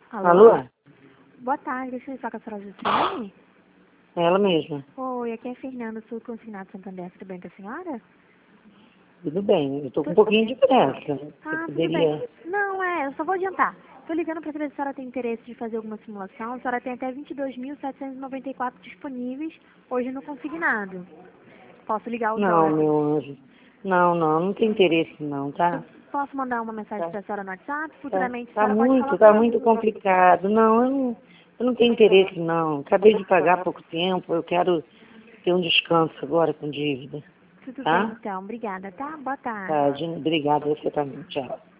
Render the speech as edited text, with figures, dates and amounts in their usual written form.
Alô? Alô? Boa tarde, deixa eu falar com a senhora Justiane. Ela mesma. Oi, aqui é a Fernanda, sou consignado Santander, tudo bem com a senhora? Tudo bem, eu tô com um pouquinho de pressa. Você Tudo poderia... bem. Não, eu só vou adiantar. Tô ligando para saber se a senhora tem interesse de fazer alguma simulação. A senhora tem até 22.794 disponíveis hoje no consignado. Posso ligar os Não, horas? meu anjo. Não tem interesse não, Eu tá? posso mandar uma mensagem Tá, para a senhora no WhatsApp? Futuramente a tá senhora pode falar tá comigo. muito complicado. Não, eu não tenho interesse não. Acabei de pagar há pouco tempo, eu quero ter um descanso agora com dívida. Tudo bem, Tá? então. Obrigada, tá? Boa tarde. Tá, obrigada, você também. Tchau.